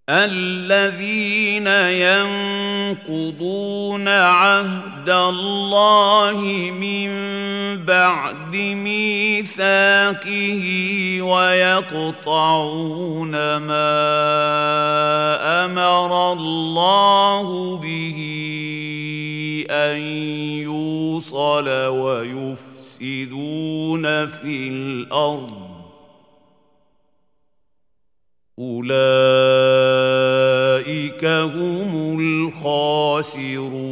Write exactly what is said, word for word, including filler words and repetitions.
الذين ينقضون عهد الله من بعد ميثاقه ويقطعون ما أمر الله به أن يوصل ويفسدون في الأرض أولئك هم الخاسرون.